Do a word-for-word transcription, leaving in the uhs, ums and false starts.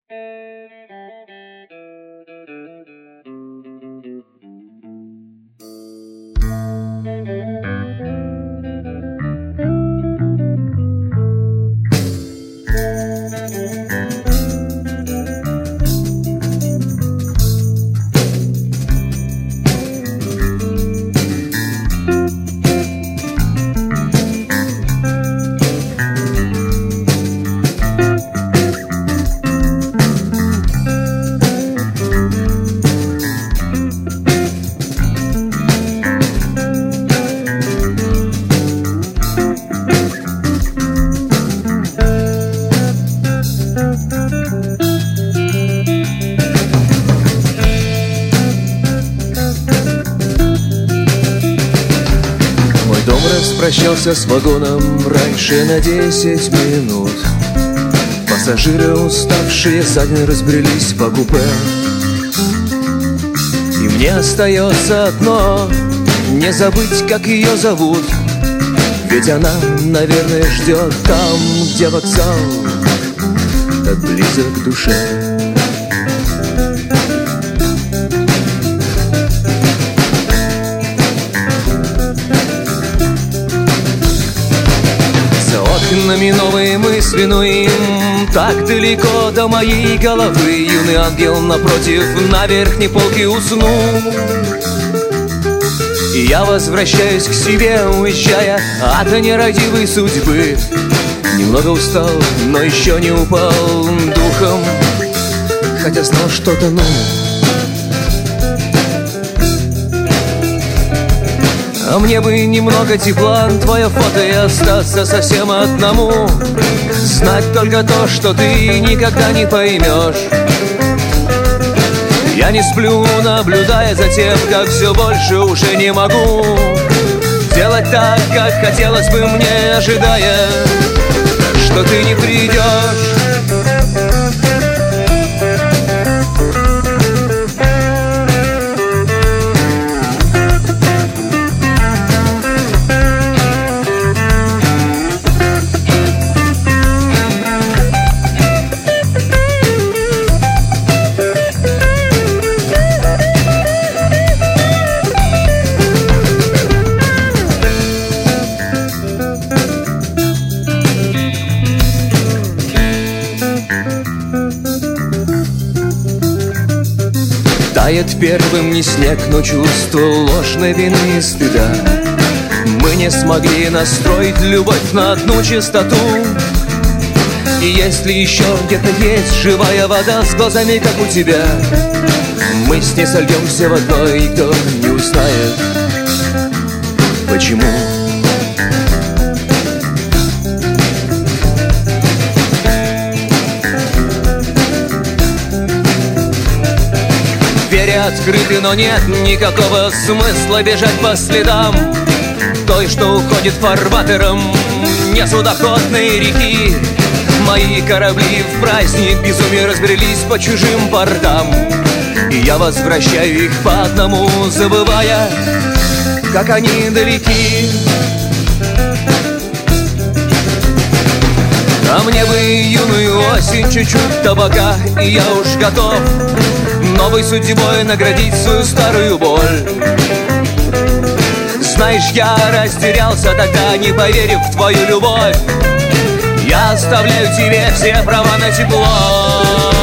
Распрощался с вагоном раньше на десять минут. Пассажиры, уставшие, сами разбрелись по купе. И мне остается одно — не забыть, как ее зовут. Ведь она, наверное, ждет там, где вокзал так близок к душе. Окнами новые мысли, но им так далеко до моей головы. Юный ангел напротив на верхней полке уснул. И я возвращаюсь к себе, уезжая от нерадивой судьбы. Немного устал, но еще не упал духом, хотя знал, что тону. А мне бы немного тепла, твое фото, и остаться совсем одному. Знать только то, что ты никогда не поймешь. Я не сплю, наблюдая за тем, как все больше уже не могу делать так, как хотелось бы мне, ожидая, что ты не придешь. Тает первым не снег, но чувство ложной вины и стыда. Мы не смогли настроить любовь на одну частоту. И если еще где-то есть живая вода с глазами, как у тебя, мы с ней сольемся в одно, и никто не узнает, почему. Двери открыты, но нет никакого смысла бежать по следам той, что уходит фарватером несудоходной реки. Мои корабли в праздник безумия разбрелись по чужим портам, и я возвращаю их по одному, забывая, как они далеки. А мне бы юную осень, чуть-чуть табака, и я уж готов новой судьбой наградить свою старую боль. Знаешь, я растерялся тогда, не поверив в твою любовь. Я оставляю тебе все права на тепло.